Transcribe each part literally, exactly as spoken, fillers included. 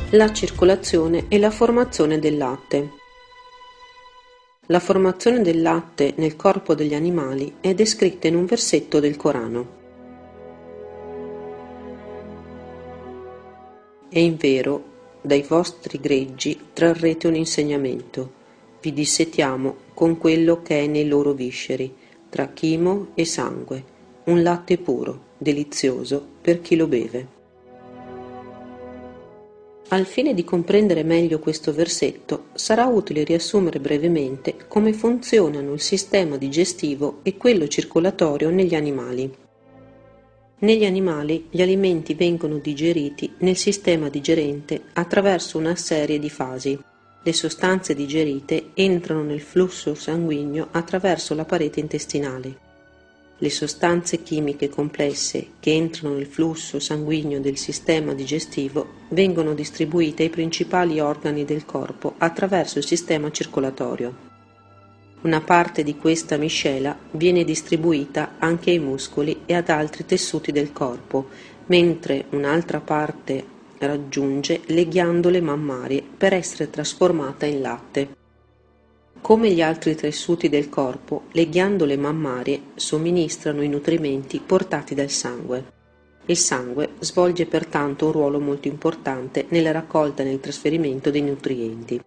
La circolazione e la formazione del latte. La formazione del latte nel corpo degli animali è descritta in un versetto del Corano. E invero, dai vostri greggi trarrete un insegnamento, vi dissetiamo con quello che è nei loro visceri, tra chimo e sangue, un latte puro, delizioso per chi lo beve. Al fine di comprendere meglio questo versetto, sarà utile riassumere brevemente come funzionano il sistema digestivo e quello circolatorio negli animali. Negli animali gli alimenti vengono digeriti nel sistema digerente attraverso una serie di fasi. Le sostanze digerite entrano nel flusso sanguigno attraverso la parete intestinale. Le sostanze chimiche complesse che entrano nel flusso sanguigno del sistema digestivo vengono distribuite ai principali organi del corpo attraverso il sistema circolatorio. Una parte di questa miscela viene distribuita anche ai muscoli e ad altri tessuti del corpo, mentre un'altra parte raggiunge le ghiandole mammarie per essere trasformata in latte. Come gli altri tessuti del corpo, le ghiandole mammarie somministrano i nutrimenti portati dal sangue. Il sangue svolge pertanto un ruolo molto importante nella raccolta e nel trasferimento dei nutrienti.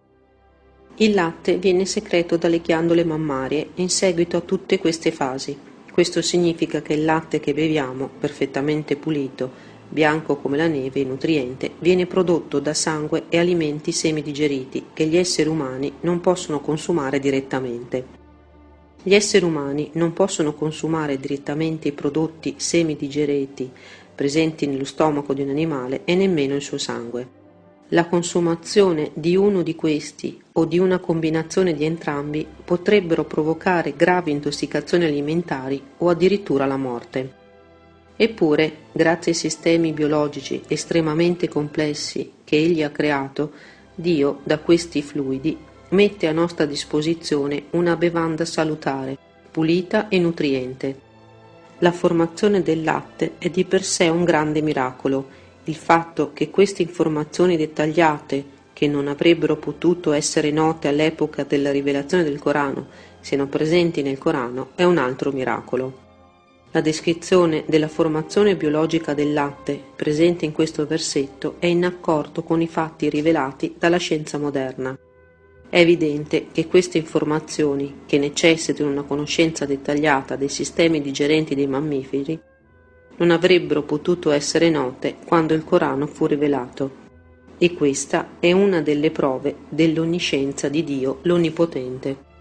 Il latte viene secreto dalle ghiandole mammarie in seguito a tutte queste fasi. Questo significa che il latte che beviamo, perfettamente pulito, bianco come la neve e nutriente, viene prodotto da sangue e alimenti semidigeriti che gli esseri umani non possono consumare direttamente. Gli esseri umani non possono consumare direttamente i prodotti semidigeriti presenti nello stomaco di un animale e nemmeno il suo sangue. La consumazione di uno di questi o di una combinazione di entrambi potrebbero provocare gravi intossicazioni alimentari o addirittura la morte. Eppure, grazie ai sistemi biologici estremamente complessi che Egli ha creato, Dio, da questi fluidi, mette a nostra disposizione una bevanda salutare, pulita e nutriente. La formazione del latte è di per sé un grande miracolo. Il fatto che queste informazioni dettagliate, che non avrebbero potuto essere note all'epoca della rivelazione del Corano, siano presenti nel Corano è un altro miracolo. La descrizione della formazione biologica del latte presente in questo versetto è in accordo con i fatti rivelati dalla scienza moderna. È evidente che queste informazioni, che necessitano una conoscenza dettagliata dei sistemi digerenti dei mammiferi, non avrebbero potuto essere note quando il Corano fu rivelato. E questa è una delle prove dell'onniscienza di Dio l'Onnipotente.